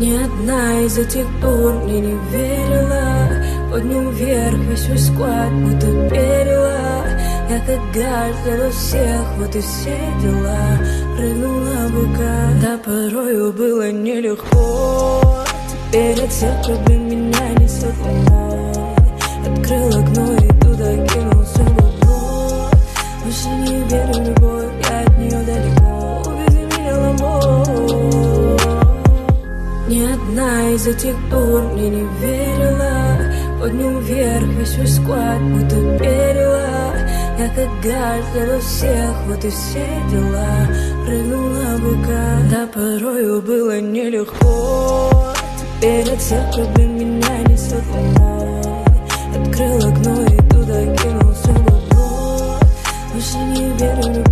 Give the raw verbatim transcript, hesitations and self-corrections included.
Ни одна из этих дур мне не верила. Подним вверх весь свой склад, будто перила. Я как гажда у всех, вот и все дела. Прыгнула в быка, да порою было нелегко. Теперь от всех проблем меня несет волной. Открыл окно и туда кинулся в бабло. Больше не верю в любовь, я от нее далеко. Увези меня ломой. Ни одна из этих дур мне не верила. Подним вверх весь свой склад, будто перила. Я как гажда у всех, вот и все дела. Прыгнула в быка, да порою было нелегко. Теперь от всех проблем меня несет волной. Открыл окно и туда кинулся в бабло. Больше не верю в любовь.